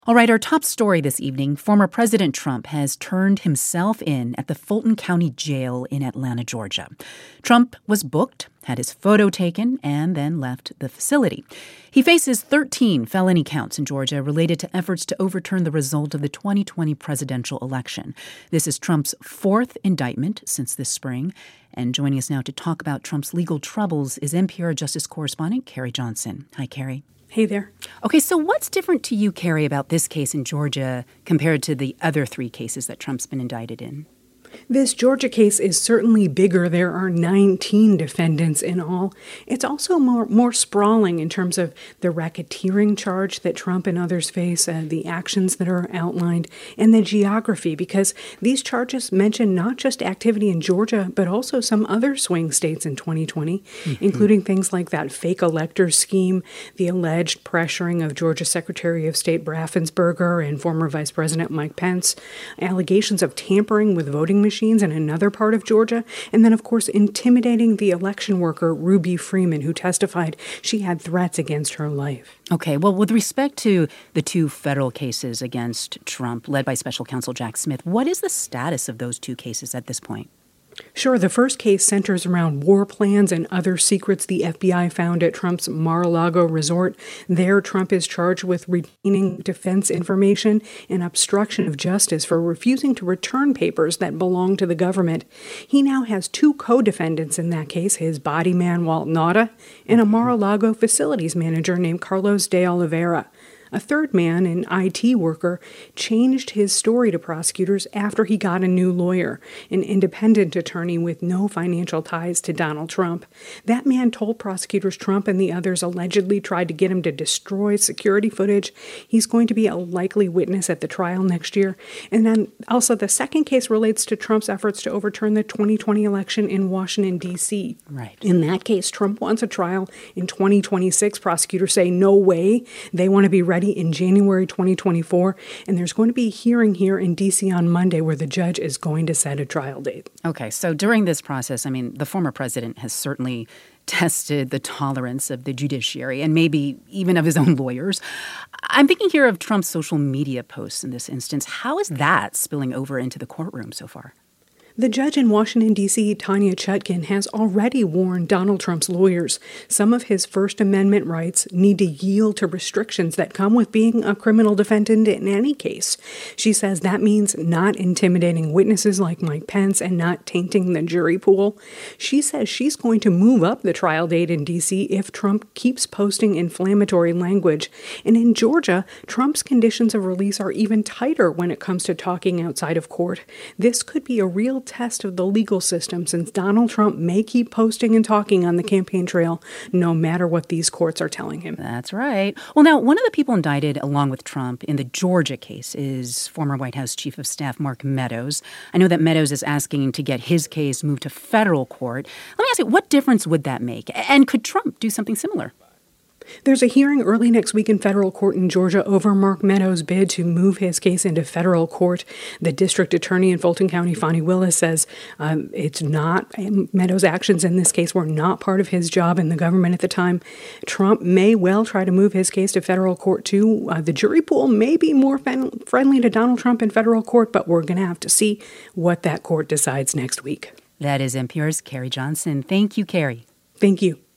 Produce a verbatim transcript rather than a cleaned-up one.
All right, our top story this evening, former President Trump has turned himself in at the Fulton County Jail in Atlanta, Georgia. Trump was booked, had his photo taken, and then left the facility. He faces thirteen felony counts in Georgia related to efforts to overturn the result of the twenty twenty presidential election. This is Trump's fourth indictment since this spring. And joining us now to talk about Trump's legal troubles is N P R Justice correspondent Carrie Johnson. Hi, Carrie. Hey there. Okay, so what's different to you, Carrie, about this case in Georgia compared to the other three cases that Trump's been indicted in? This Georgia case is certainly bigger. There are nineteen defendants in all. It's also more more sprawling in terms of the racketeering charge that Trump and others face, uh, the actions that are outlined, and the geography, because these charges mention not just activity in Georgia, but also some other swing states in twenty twenty, mm-hmm. including things like that fake electors scheme, the alleged pressuring of Georgia Secretary of State Raffensperger and former Vice President Mike Pence, allegations of tampering with voting machines in another part of Georgia, and then, of course, intimidating the election worker Ruby Freeman, who testified she had threats against her life. Okay, well, with respect to the two federal cases against Trump, led by Special Counsel Jack Smith, what is the status of those two cases at this point? Sure. The first case centers around war plans and other secrets the F B I found at Trump's Mar-a-Lago resort. There, Trump is charged with retaining defense information and obstruction of justice for refusing to return papers that belong to the government. He now has two co-defendants in that case, his body man, Walt Nauta, and a Mar-a-Lago facilities manager named Carlos de Oliveira. A third man, an I T worker, changed his story to prosecutors after he got a new lawyer, an independent attorney with no financial ties to Donald Trump. That man told prosecutors Trump and the others allegedly tried to get him to destroy security footage. He's going to be a likely witness at the trial next year. And then also the second case relates to Trump's efforts to overturn the twenty twenty election in Washington, D C Right. In that case, Trump wants a trial in twenty twenty-six. Prosecutors say no way. They want to be ready in January twenty twenty-four, and there's going to be a hearing here in D C on Monday where the judge is going to set a trial date. Okay, so during this process, I mean, the former president has certainly tested the tolerance of the judiciary and maybe even of his own lawyers. I'm thinking here of Trump's social media posts in this instance. How is that spilling over into the courtroom so far? The judge in Washington, D C, Tanya Chutkan, has already warned Donald Trump's lawyers some of his First Amendment rights need to yield to restrictions that come with being a criminal defendant in any case. She says that means not intimidating witnesses like Mike Pence and not tainting the jury pool. She says she's going to move up the trial date in D C if Trump keeps posting inflammatory language. And in Georgia, Trump's conditions of release are even tighter when it comes to talking outside of court. This could be a real test of the legal system, since Donald Trump may keep posting and talking on the campaign trail no matter what these courts are telling him. That's right. Well, now, one of the people indicted along with Trump in the Georgia case is former White House Chief of Staff Mark Meadows. I know that Meadows is asking to get his case moved to federal court. Let me ask you, what difference would that make? And could Trump do something similar? There's a hearing early next week in federal court in Georgia over Mark Meadows' bid to move his case into federal court. The district attorney in Fulton County, Fani Willis, says um, it's not, Meadows' actions in this case were not part of his job in the government at the time. Trump may well try to move his case to federal court too. Uh, the jury pool may be more fen- friendly to Donald Trump in federal court, but we're going to have to see what that court decides next week. That is N P R's Carrie Johnson. Thank you, Carrie. Thank you.